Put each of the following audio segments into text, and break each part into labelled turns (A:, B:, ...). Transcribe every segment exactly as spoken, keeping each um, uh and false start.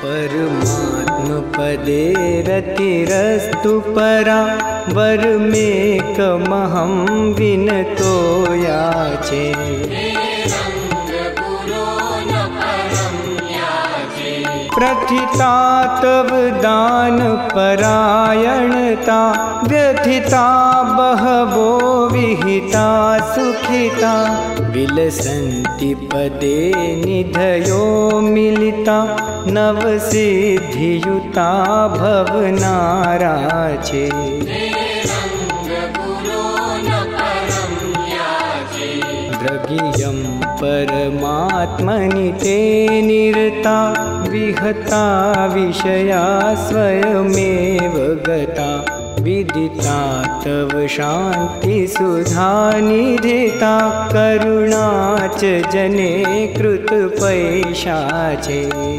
A: परमात्मपदे रतिरस्तु परा वरमेकमहं विनतो याचे। प्रथिता तव दान परायणता व्यथिता बहवो विहिता सुखिता विलसन्ति पदे निधयो मिलिता नवसिद्धियुता भवनाराचे। द्रगियं परमात्मनि ते निरता विहता विषया स्वयमेव गता विदिता तव शान्ति सुधा निधिता करुणा च जने कृतपैशाचे।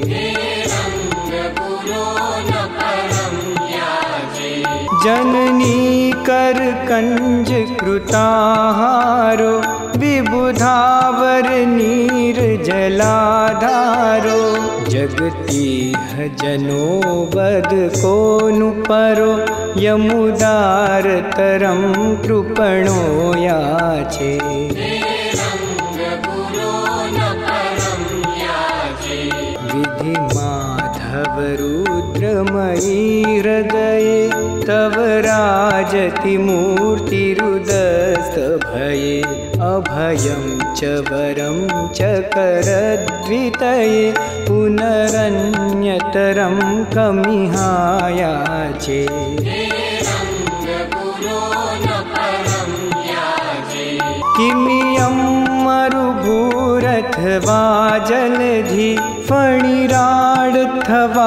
A: जननी करकंज कृताहारो विबुधावर नीर जलाधारो जगतीह जनो वद कोनु परो यमुदार तरम कृपणो याचे। विधि माधव रुद्रमयी हृदये तव राजति मूर्तिरुदस्त भये अभयं च वरं च करद्वितये पुनरन्यतरं कमिहायाचे। किमियं मरुभूरथवा जलधि फणिराडथवा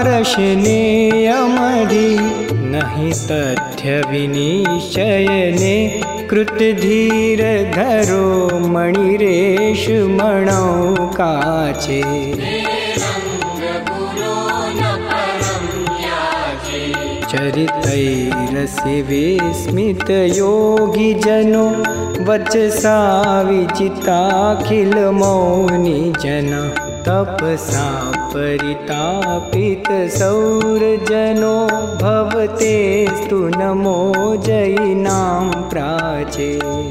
A: रशनेयमधि नहि तथ्य विनिश्चयने कृतधीर धरो मणिरेश मणौकाचे। चरितैरसि विस्मित योगी जनो वचसा विचिताखिल मौनि जना तपसा परितापित सौरजनो भवतेस्तु नमो जयिनां प्राचे।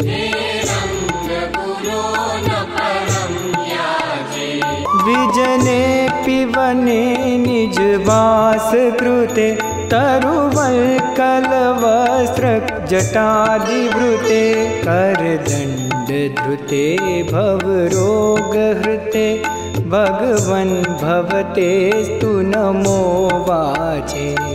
A: विजने पिवने निजवास कृते तरुवल्कलवस्त्र जटादिवृते करदण्ड धृते भवरोगहृते भगवन् भवतेस्तु नमो वाचे।